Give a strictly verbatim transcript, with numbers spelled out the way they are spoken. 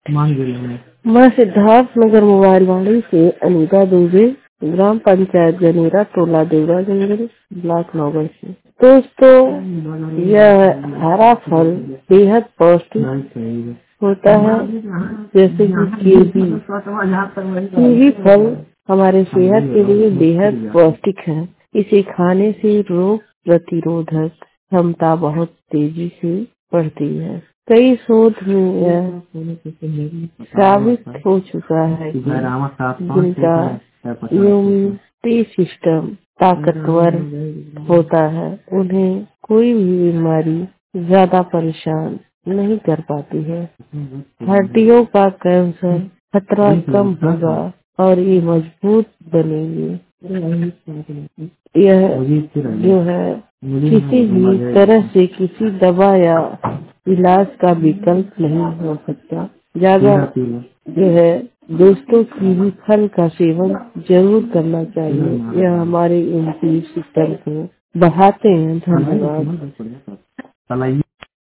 मैं सिद्धार्थ नगर मोबाइल वाणी से अनीता दुबे, ग्राम पंचायत जनेरा, टोला देवरा जंगल, ब्लॉक नौगढ़ से। दोस्तों, यह हरा फल बेहद पौष्टिक होता है, जैसे कि कीवी। कीवी फल हमारे सेहत के लिए बेहद पौष्टिक है। इसे खाने से रोग प्रतिरोधक क्षमता बहुत तेजी से बढ़ती है। कई शोध में यह साबित हो चुका है कि जिनका इम्यूनिटी सिस्टम ताकतवर होता है, उन्हें कोई भी बीमारी ज्यादा परेशान नहीं कर पाती है। हड्डियों का कैंसर खतरा कम होगा और ये मजबूत बनेंगे। यह जो है किसी भी तरह से किसी दवा या इलाज का विकल्प नहीं हो सकता। ज्यादा जो है दोस्तों, कीवी फल का सेवन जरूर करना चाहिए। यह हमारे इम्यूनिटी सिस्टम को बढ़ाते हैं। धन्यवाद।